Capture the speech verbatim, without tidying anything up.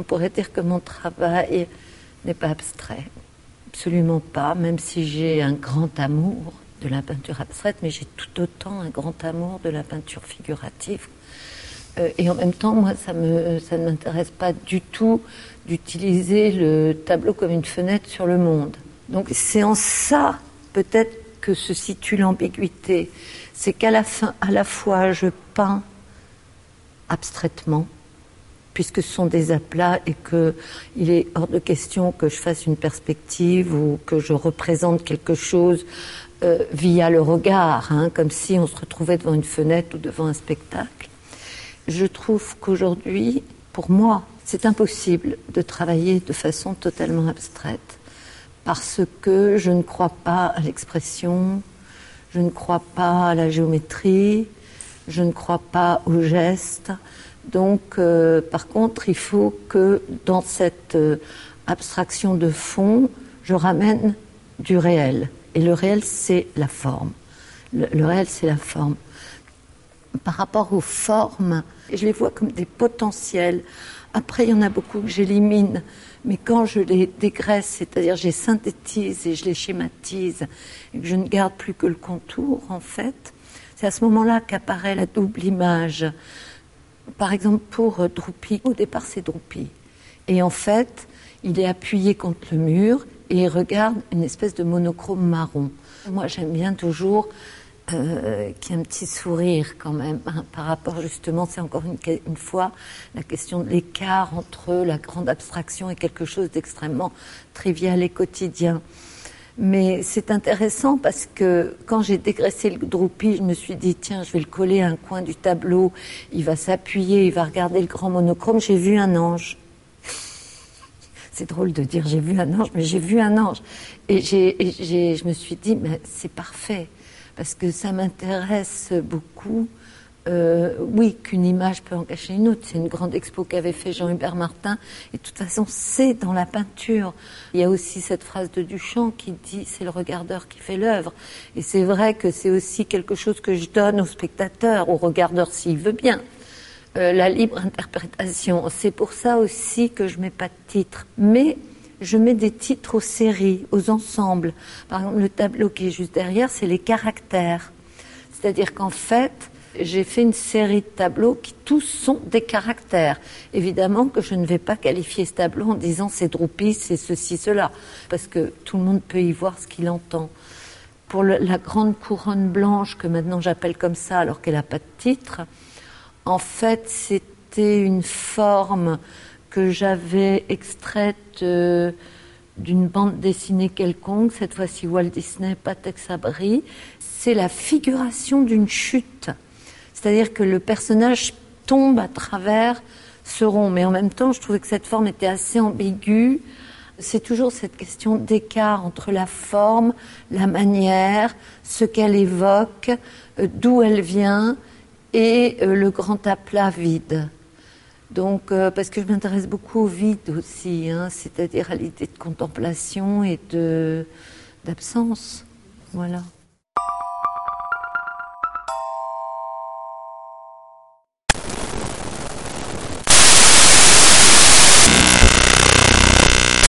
On pourrait dire que mon travail n'est pas abstrait. Absolument pas, même si j'ai un grand amour de la peinture abstraite, mais j'ai tout autant un grand amour de la peinture figurative. Euh, et en même temps, moi, ça, me, ça ne m'intéresse pas du tout d'utiliser le tableau comme une fenêtre sur le monde. Donc c'est en ça, peut-être, que se situe l'ambiguïté. C'est qu'à la fin, à la fois, je peins abstraitement, puisque ce sont des aplats et qu'il est hors de question que je fasse une perspective ou que je représente quelque chose euh, via le regard, hein, comme si on se retrouvait devant une fenêtre ou devant un spectacle. Je trouve qu'aujourd'hui, pour moi, c'est impossible de travailler de façon totalement abstraite, parce que je ne crois pas à l'expression, je ne crois pas à la géométrie, je ne crois pas au geste. Donc, euh, par contre, il faut que dans cette euh, abstraction de fond, je ramène du réel. Et le réel, c'est la forme. Le, le réel, c'est la forme. Par rapport aux formes, je les vois comme des potentiels. Après, il y en a beaucoup que j'élimine, mais quand je les dégraisse, c'est-à-dire je les synthétise et je les schématise, et que je ne garde plus que le contour, en fait, c'est à ce moment-là qu'apparaît la double image. Par exemple, pour Drupi, au départ, c'est Drupi. Et en fait, il est appuyé contre le mur et il regarde une espèce de monochrome marron. Moi, j'aime bien toujours euh, qu'il y ait un petit sourire quand même, hein, par rapport justement, c'est encore une, une fois la question de l'écart entre la grande abstraction et quelque chose d'extrêmement trivial et quotidien. Mais c'est intéressant parce que quand j'ai dégraissé le Drupi, je me suis dit, tiens, je vais le coller à un coin du tableau, il va s'appuyer, il va regarder le grand monochrome, j'ai vu un ange. C'est drôle de dire j'ai vu un ange, mais j'ai vu un ange. Et, j'ai, et j'ai, je me suis dit, mais c'est parfait, parce que ça m'intéresse beaucoup. Euh, oui, qu'une image peut en cacher une autre. C'est une grande expo qu'avait fait Jean-Hubert Martin. Et de toute façon, c'est dans la peinture. Il y a aussi cette phrase de Duchamp qui dit « c'est le regardeur qui fait l'œuvre ». Et c'est vrai que c'est aussi quelque chose que je donne au spectateur, au regardeur s'il veut bien. Euh, la libre interprétation. C'est pour ça aussi que je mets pas de titre. Mais je mets des titres aux séries, aux ensembles. Par exemple, le tableau qui est juste derrière, c'est les caractères. C'est-à-dire qu'en fait, j'ai fait une série de tableaux qui tous sont des caractères. Évidemment que je ne vais pas qualifier ce tableau en disant c'est Drupi, c'est ceci, cela, parce que tout le monde peut y voir ce qu'il entend. Pour le, la grande couronne blanche, que maintenant j'appelle comme ça alors qu'elle n'a pas de titre, en fait c'était une forme que j'avais extraite euh, d'une bande dessinée quelconque, cette fois-ci Walt Disney, Patex Sabri. C'est la figuration d'une chute. C'est-à-dire que le personnage tombe à travers ce rond. Mais en même temps, je trouvais que cette forme était assez ambiguë. C'est toujours cette question d'écart entre la forme, la manière, ce qu'elle évoque, euh, d'où elle vient, et euh, le grand aplat vide. Donc, euh, parce que je m'intéresse beaucoup au vide aussi, hein, c'est-à-dire à l'idée de contemplation et de, d'absence. Voilà.